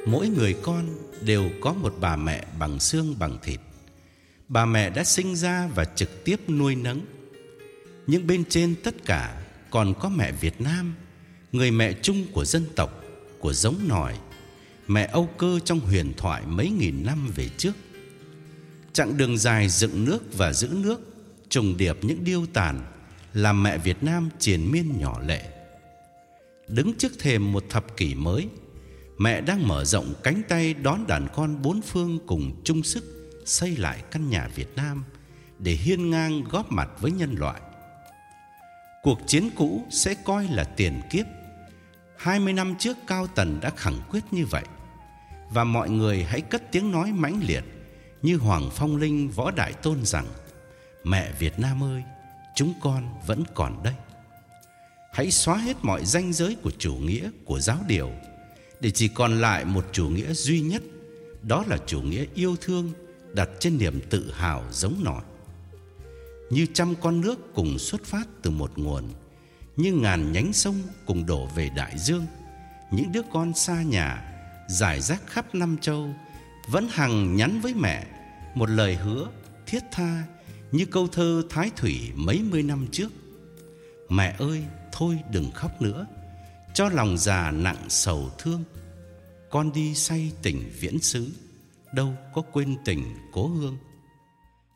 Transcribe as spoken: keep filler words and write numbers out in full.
Mỗi người con đều có một bà mẹ bằng xương bằng thịt. Bà mẹ đã sinh ra và trực tiếp nuôi nấng. Nhưng bên trên tất cả còn có mẹ Việt Nam, người mẹ chung của dân tộc, của giống nòi, mẹ Âu Cơ trong huyền thoại mấy nghìn năm về trước. Chặng đường dài dựng nước và giữ nước, trùng điệp những điêu tàn, làm mẹ Việt Nam triền miên nhỏ lệ. Đứng trước thềm một thập kỷ mới, mẹ đang mở rộng cánh tay đón đàn con bốn phương cùng chung sức xây lại căn nhà Việt Nam để hiên ngang góp mặt với nhân loại. Cuộc chiến cũ sẽ coi là tiền kiếp. Hai mươi năm trước Cao Tần đã khẳng quyết như vậy. Và mọi người hãy cất tiếng nói mãnh liệt như Hoàng Phong Linh, Võ Đại Tôn rằng: mẹ Việt Nam ơi, chúng con vẫn còn đây. Hãy xóa hết mọi ranh giới của chủ nghĩa, của giáo điều, để chỉ còn lại một chủ nghĩa duy nhất. Đó là chủ nghĩa yêu thương đặt trên niềm tự hào giống nòi. Như trăm con nước cùng xuất phát từ một nguồn, như ngàn nhánh sông cùng đổ về đại dương, những đứa con xa nhà rải rác khắp năm châu vẫn hằng nhắn với mẹ một lời hứa thiết tha như câu thơ Thái Thủy mấy mươi năm trước: mẹ ơi, thôi đừng khóc nữa, cho lòng già nặng sầu thương. Con đi say tình viễn xứ, đâu có quên tình cố hương.